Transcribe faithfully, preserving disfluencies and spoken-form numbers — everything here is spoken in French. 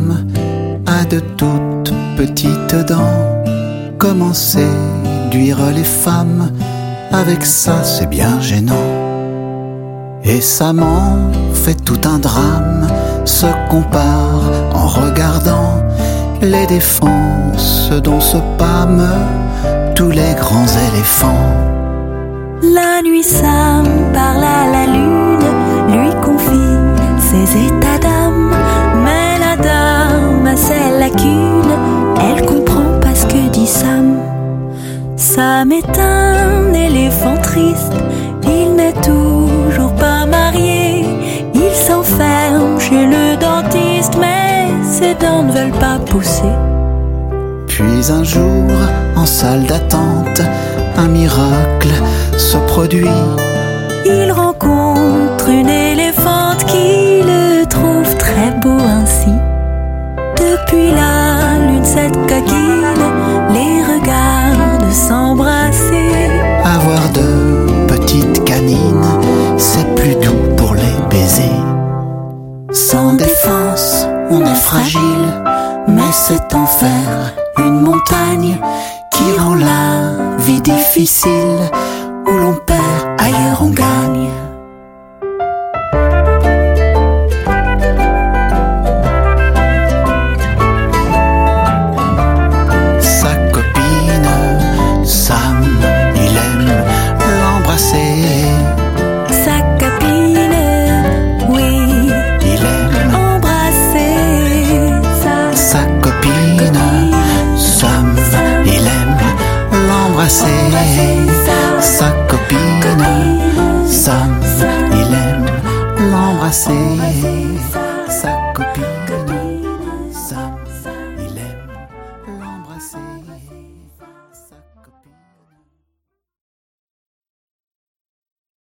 Sam a de toutes petites dents. Comment séduire les femmes, avec ça c'est bien gênant. Et Sam en fait tout un drame, se compare en regardant les défenses dont se pâment tous les grands éléphants. La nuit Sam parle à la lune, lui confie ses états d'âme. Mais la dame a ses lacunes, elle comprend pas ce que dit Sam. Sam est un éléphant triste, il n'est toujours pas marié. Il s'enferme chez le dentiste, mais ses dents ne veulent pas pousser. Puis un jour, en salle d'attente, un miracle se produit. Il rencontre une éléphante qui le trouve très beau ainsi. Depuis la lune cette coquine les regarde s'embrasser. Avoir de petites canines, c'est plus doux pour les baisers. Sans défense, on est fragile, mais c'est en faire une montagne qui rend la vie difficile. Où l'on perd, ailleurs on gagne. Sa copine, Sam, il aime l'embrasser. Sa copine, oui, Il aime embrasser. Sa, sa copine, Sam, il aime l'embrasser. Sa copine, Sam, il aime l'embrasser. Sa copine, Sam, il aime l'embrasser.